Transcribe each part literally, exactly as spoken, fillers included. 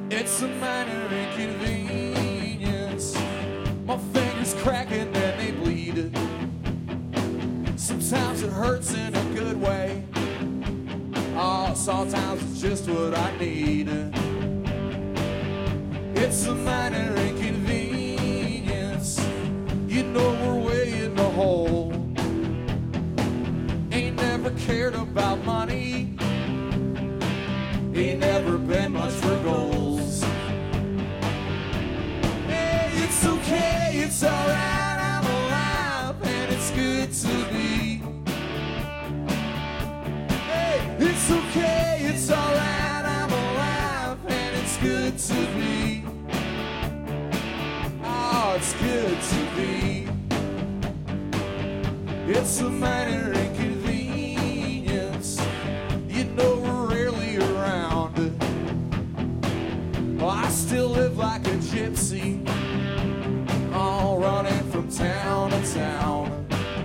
It's a minor inconvenience. My fingers crack and then they bleed. Sometimes it hurts in a good way. Oh, sometimes it's just what I need. It's a minor inconvenience. You know we're way in the hole. Ain't never cared about money. Ain't never been much for goals. Hey, it's okay, it's alright, I'm alive, and it's good to be. Hey, it's okay, it's alright, I'm alive, and it's good to be. Oh, it's good to be. It's a minor inconvenience. You know we're rarely around. Well, I still live like a gypsy, all running from town to town.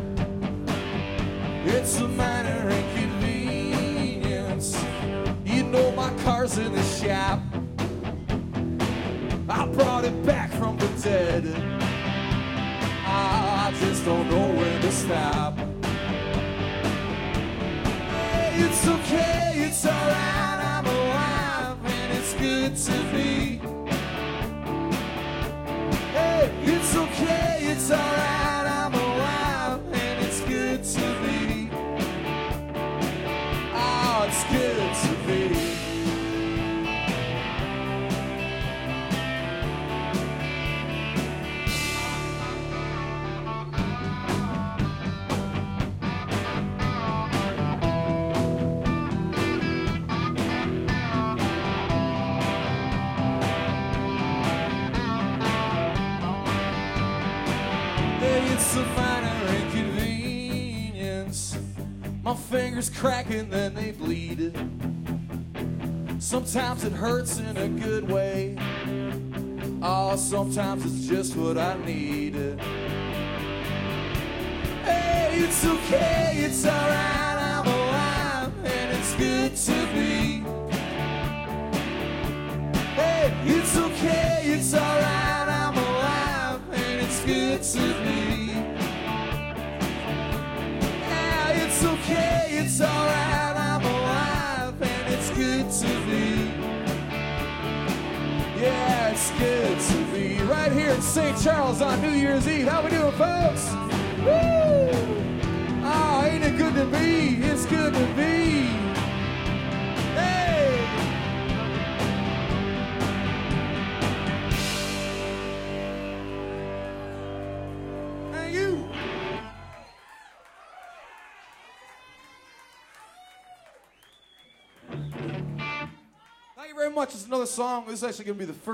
It's a minor inconvenience. You know my car's in the shop. I brought it back from the dead. I just don't know when to stop. Hey, it's okay, it's alright, I'm alive, and it's good to be. Hey, it's okay, it's alright, I'm alive, and it's good to be. Oh, it's good to be. It's a minor inconvenience. My fingers crack and then they bleed. Sometimes it hurts in a good way. Oh, sometimes it's just what I need. Hey, it's okay, it's alright, I'm alive, and it's good to be. Hey, it's okay, it's alright, I'm alive, and it's good to be. It's okay, it's alright, I'm alive, and it's good to be. Yeah, it's good to be. Right here in Saint Charles on New Year's Eve. How we doing, folks? Woo! Oh, ain't it good to be? It's good to be. Hey! Thank you. Thank you very much. It's another song. This is actually going to be the first.